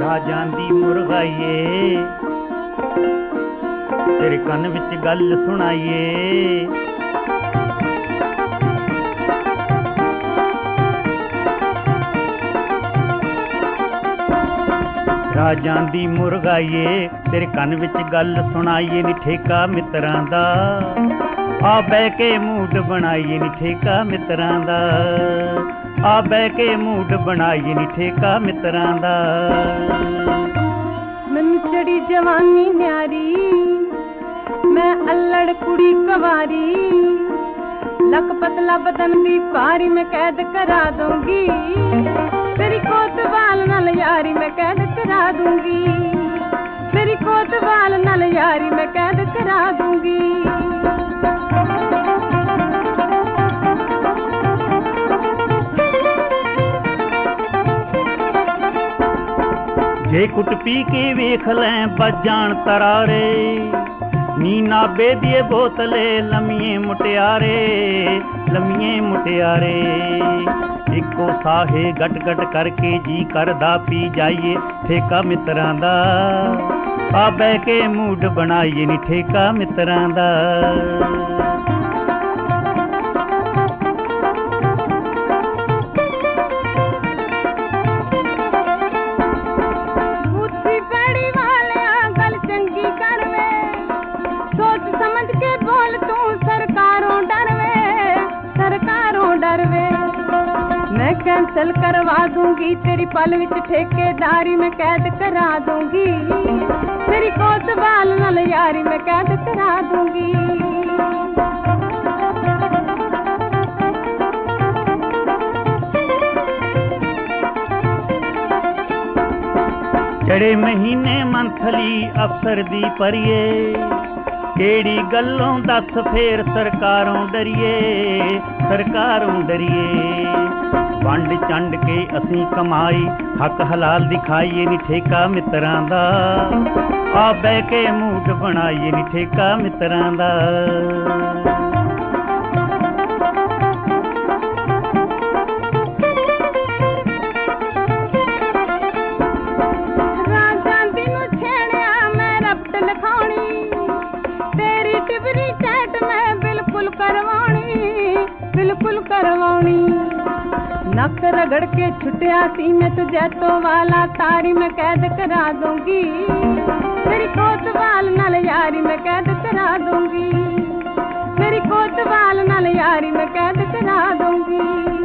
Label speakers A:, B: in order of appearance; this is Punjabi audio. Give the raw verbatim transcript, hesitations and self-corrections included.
A: ਰਾਜਾਂ ਦੀ ਮੁਰਗਾਈਏ ਤੇਰੇ ਕੰਨ ਵਿੱਚ ਗੱਲ ਸੁਣਾਈਏ। ਰਾਜਾਂ ਦੀ ਮੁਰਗਾਈਏ ਤੇਰੇ ਕੰਨ ਵਿੱਚ ਗੱਲ ਸੁਣਾਈਏ ਨੀ ਠੇਕਾ ਮਿੱਤਰਾਂ ਦਾ ਆ ਬਹਿ ਕੇ ਮੂਡ ਬਣਾਈਏ ਨੀ ਠੇਕਾ ਮਿੱਤਰਾਂ ਦਾ ਆ ਬਹਿ ਕੇ ਮੂਡ ਬਣਾਈਏ ਨੀ ਠੇਕਾ ਮਿੱਤਰਾਂ ਦਾ।
B: ਮੈਨੂੰ ਚੜੀ ਜਵਾਨੀ ਨਿਆਰੀ ਮੈਂ ਅਲੜ ਕੁੜੀ ਕਵਾਰੀ ਲੱਕ ਪਤਲਾ ਬਦਨ ਦੀ ਪਾਰੀ ਮੈਂ ਕੈਦ ਕਰਾ ਦੂੰਗੀ ਤੇਰੀ ਕੋਤਵਾਲ ਨਾਲ ਯਾਰੀ ਮੈਂ ਕੈਦ ਕਰਾ ਦੂੰਗੀ ਤੇਰੀ ਕੋਤਵਾਲ ਨਾਲ ਯਾਰੀ ਮੈਂ ਕੈਦ ਕਰਾ ਦੂੰਗੀ।
A: ਜੇ ਕੁੱਟ ਪੀ ਕੇ ਵੇਖ ਲੈ ਵੱਜਾਣ ਤਰਾਰੇ ਨੀ ਨਾਬੇ ਦੀਏ ਬੋਤਲੇ ਲੰਮੀਏ ਮੁਟਿਆਰੇ ਲੰਮੀਏ ਮੁਟਿਆਰੇ ਇੱਕੋ ਸਾਹੇ ਗਟ ਗਟ ਕਰਕੇ ਜੀ ਕਰਦਾ ਪੀ ਜਾਈਏ ਠੇਕਾ ਮਿੱਤਰਾਂ ਦਾ ਆ ਬਹਿ ਕੇ ਮੂਡ ਬਣਾਈਏ ਨੀ ਠੇਕਾ ਮਿੱਤਰਾਂ ਦਾ।
B: मैं कैंसल करवा दूंगी तेरी पल विच ठेकेदारी मैं कैद करा दूंगी तेरी कोतवाल नाल यारी मैं कैद करा दूंगी।
A: चढ़े महीने मंथली अफसर दी परिए केड़ी गल्लों दस फेर सरकारों डरिए सरकारों डरिए वंड चंड के असी कमाई हक हलाल दिखाइए नी ठेका मित्तरां दा आ बह के मूड बनाइए नी ठेका मित्तरां दा।
B: बिल्कुल करवानी नक रगड़ के छुटिया सी मैं तुझे तो वाला तारी मैं कैद करा दूंगी मेरी कोतवाल नाल यारी मैं कैद करा दूंगी मेरी कोतवाल नाल यारी मैं कैद करा दूंगी।